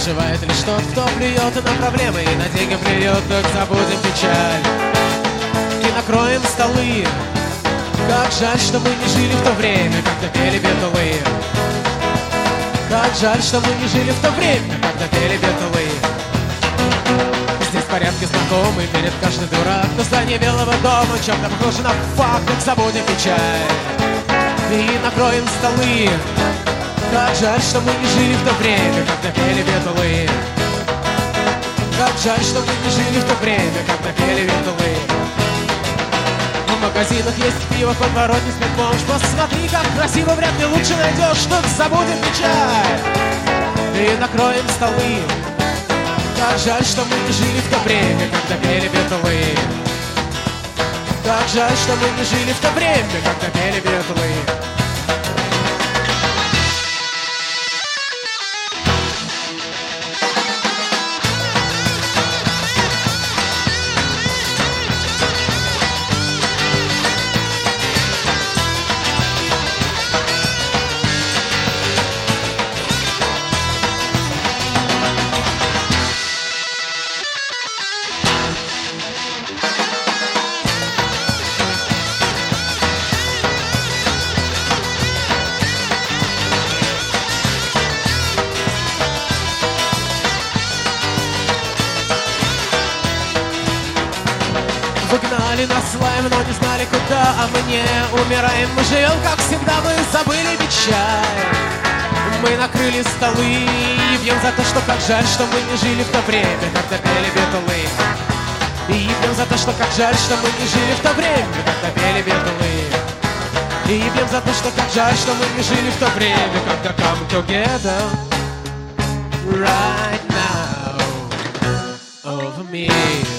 Выживает лишь тот, кто плюет на проблемы и на деньги плюет, так забудем печаль и накроем столы. Как жаль, что мы не жили в то время, когда пели Битлы. Как жаль, что мы не жили в то время, когда пели Битлы. Здесь в порядке знакомый, перед каждый дурак. На здании Белого дома чем-то похоже на факт, как забудем печаль и накроем столы. Как жаль, что мы не жили в то время, когда пели Битлы. Как жаль, что мы не жили в то время, когда пели Битлы. В магазинах есть пиво, в подворотне спидбомж. Посмотри, как красиво, вряд ли лучше найдешь. Так забудем печаль и накроем столы. Как жаль, что мы не жили в то время, когда пели Битлы. Как жаль, что мы не жили в то время, когда пели Битлы. Выгнали нас слаем, но не знали куда, а мы не умираем. Мы живем, как всегда, мы забыли печаль. Мы накрыли столы и пьем за то, что как жаль, что мы не жили в то время, когда пели Битлы. И пьем за то, что как жаль, что мы не жили в то время, когда пели Битлы. И пьем за то, что как жаль, что мы не жили в то время, когда come together right now over me.